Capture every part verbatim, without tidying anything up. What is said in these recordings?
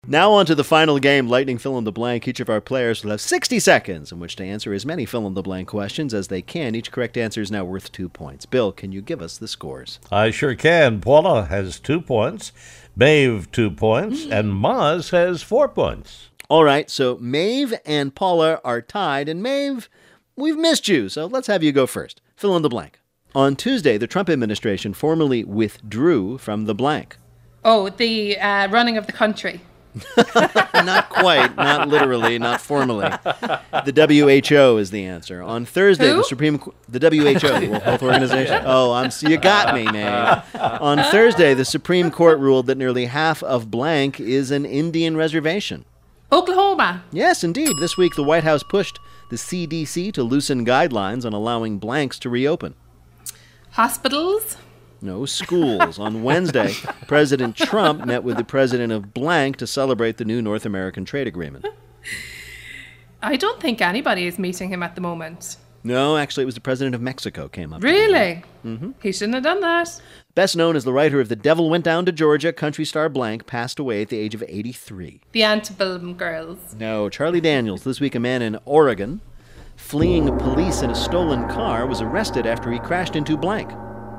Now on to the final game, Lightning Fill in the Blank. Each of our players will have sixty seconds in which to answer as many fill in the blank questions as they can. Each correct answer is now worth two points. Bill, can you give us the scores? I sure can. Paula has two points, Maeve two points, and Maz has four points. All right, so Maeve and Paula are tied, and Maeve, we've missed you, so let's have you go first. Fill in the blank. On Tuesday, the Trump administration formally withdrew from the blank. Oh, the uh, running of the country. Not quite, not literally, not formally. The W H O is the answer. On Thursday, Who? the Supreme the W H O, the World Health Organization. Oh, I'm you got me, man. On Thursday, the Supreme Court ruled that nearly half of blank is an Indian reservation. Oklahoma. Yes, indeed. This week, the White House pushed the C D C to loosen guidelines on allowing blanks to reopen. Hospitals. No, schools. On Wednesday, President Trump met with the president of blank to celebrate the new North American trade agreement. I don't think anybody is meeting him at the moment. No, actually, it was the president of Mexico came up. Really? Mm-hmm. He shouldn't have done that. Best known as the writer of The Devil Went Down to Georgia, country star blank passed away at the age of eighty-three. The Antebellum Girls. No, Charlie Daniels. This week, a man in Oregon, fleeing police in a stolen car, was arrested after he crashed into blank.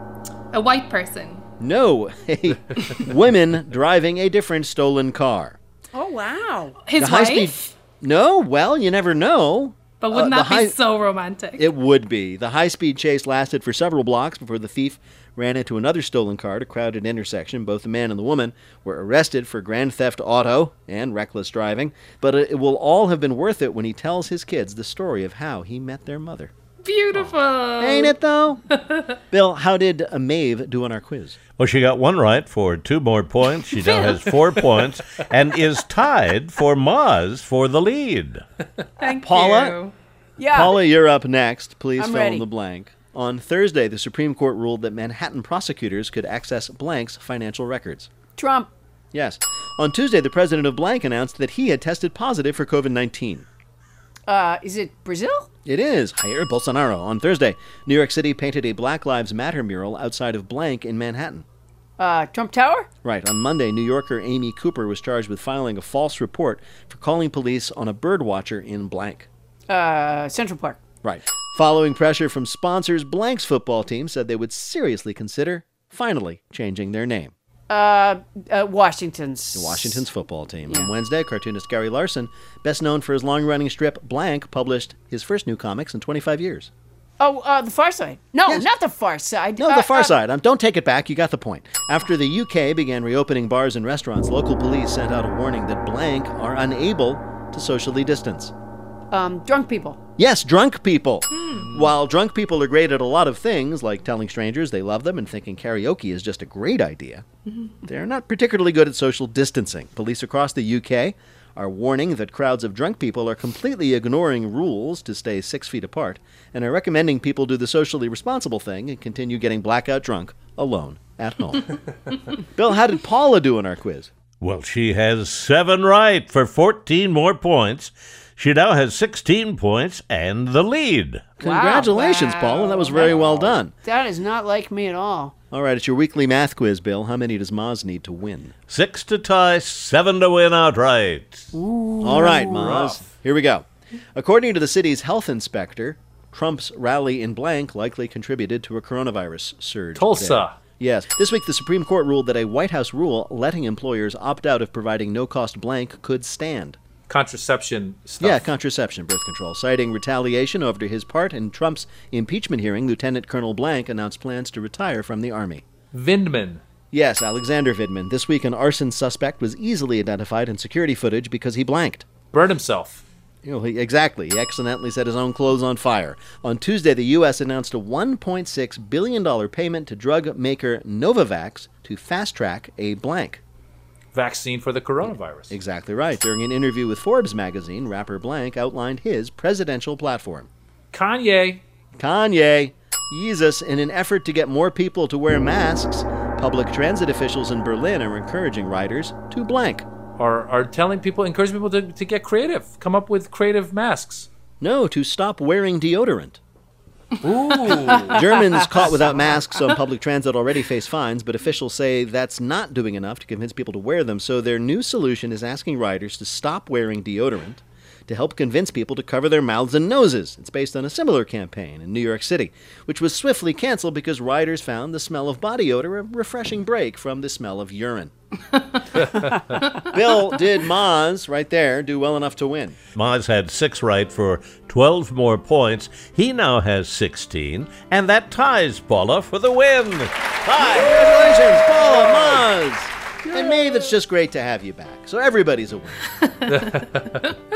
A white person. No, a women driving a different stolen car. Oh, wow. His The wife? high-speed- No, well, you never know. But wouldn't Uh, the that be high- so romantic? It would be. The high-speed chase lasted for several blocks before the thief ran into another stolen car at a crowded intersection. Both the man and the woman were arrested for grand theft auto and reckless driving, but it will all have been worth it when he tells his kids the story of how he met their mother. Beautiful. Ain't it, though? Bill, how did uh, Maeve do on our quiz? Well, she got one right for two more points. She now has four points and is tied for Maz for the lead. Thank Paula? you. Yeah. Paula, you're up next. Please I'm fill ready. in the blank. On Thursday, the Supreme Court ruled that Manhattan prosecutors could access blank's financial records. Trump. Yes. On Tuesday, the president of blank announced that he had tested positive for covid nineteen. Uh, is it Brazil? It is Jair Bolsonaro. On Thursday, New York City painted a Black Lives Matter mural outside of blank in Manhattan. Uh, Trump Tower? Right. On Monday, New Yorker Amy Cooper was charged with filing a false report for calling police on a bird watcher in blank. Uh, Central Park. Right. Following pressure from sponsors, blank's football team said they would seriously consider finally changing their name. Uh, uh Washington's. The Washington's football team. Yeah. On Wednesday, cartoonist Gary Larson, best known for his long-running strip Blank, published his first new comics in twenty-five years. Oh, uh, The Far Side. No, Yes. not The Far Side. No, uh, The Far uh, Side. Um, don't take it back. You got the point. After the U K began reopening bars and restaurants, local police sent out a warning that blank are unable to socially distance. Um, drunk people. Yes, drunk people. While drunk people are great at a lot of things, like telling strangers they love them and thinking karaoke is just a great idea, they're not particularly good at social distancing. Police across the U K are warning that crowds of drunk people are completely ignoring rules to stay six feet apart and are recommending people do the socially responsible thing and continue getting blackout drunk alone at home. Bill, how did Paula do in our quiz? Well, she has seven right for fourteen more points. She now has sixteen points and the lead. Congratulations, Wow. Paula. That was very well done. That is not like me at all. All right, it's your weekly math quiz, Bill. How many does Maz need to win? Six to tie, seven to win outright. All right, Maz. Here we go. According to the city's health inspector, Trump's rally in blank likely contributed to a coronavirus surge. Tulsa. there. Yes. This week, the Supreme Court ruled that a White House rule letting employers opt out of providing no-cost blank could stand. Contraception stuff. Yeah, contraception, birth control. Citing retaliation over his part in Trump's impeachment hearing, Lieutenant Colonel Blank announced plans to retire from the Army. Vindman. Yes, Alexander Vidman. This week, an arson suspect was easily identified in security footage because he blanked. Burned himself. You know, he, exactly. He accidentally set his own clothes on fire. On Tuesday, the U S announced a one point six billion dollars payment to drug maker Novavax to fast-track a blank. Vaccine for the coronavirus. Exactly right. During an interview with Forbes magazine, rapper Blank outlined his presidential platform. Kanye. Kanye, Jesus, in an effort to get more people to wear masks, public transit officials in Berlin are encouraging riders to blank. Are, are telling people, encouraging people to, to get creative. Come up with creative masks. No, to stop wearing deodorant. Ooh. Germans caught without masks on public transit already face fines, but officials say that's not doing enough to convince people to wear them. So their new solution is asking riders to stop wearing deodorant to help convince people to cover their mouths and noses. It's based on a similar campaign in New York City, which was swiftly canceled because riders found the smell of body odor a refreshing break from the smell of urine. Bill, did Maz, right there, do well enough to win? Maz had six right for twelve more points. He now has sixteen, and that ties Paula for the win. Tie. Congratulations, Paula, Maz! And Maeve, it's just great to have you back. So everybody's a winner.